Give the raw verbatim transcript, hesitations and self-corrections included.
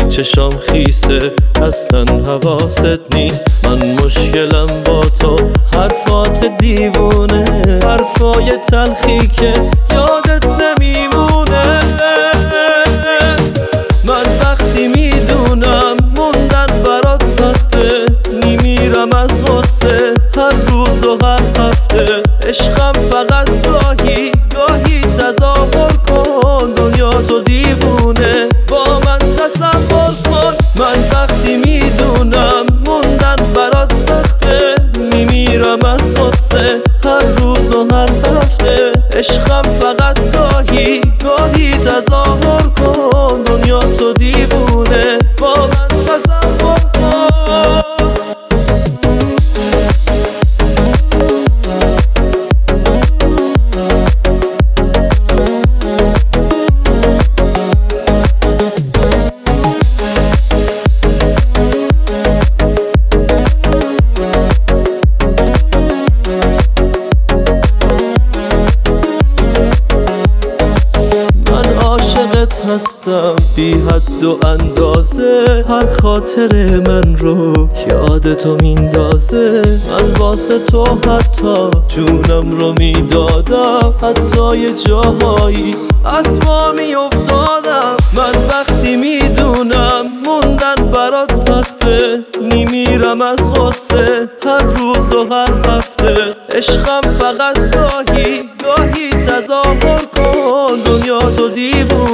چشام خیسه اصلا حواست نیست. من مشکلم با تو حرفات دیوونه، حرفای تلخی که یادت نمیمونه. من وقتی میدونم موندن برات سخته، میمیرم از غصه هر روز و هر هفته. عشقم فقط گاهی گاهی تظاهر کن، دنیا تو دیوونه با من تصور کن. من وقتی میدونم موندن برات سخته، میمیرم از غصه هر روز و هر هفته. عشقم فقط گاهی گاهی تظاهر کن، دنیا تو دیوونه با من تصور کن. هستم بی حد و اندازه، هر خاطر من رو یاد تو میندازه. من واسه تو حتی جونم رو میدادم، حتی یه جاهایی از ما میافتادم. من وقتی میدونم موندن برات سخته، میمیرم از غصه هر روز و هر هفته. عشقم فقط گاهی گاهی تظاهر کن، دنیا تو دیوونه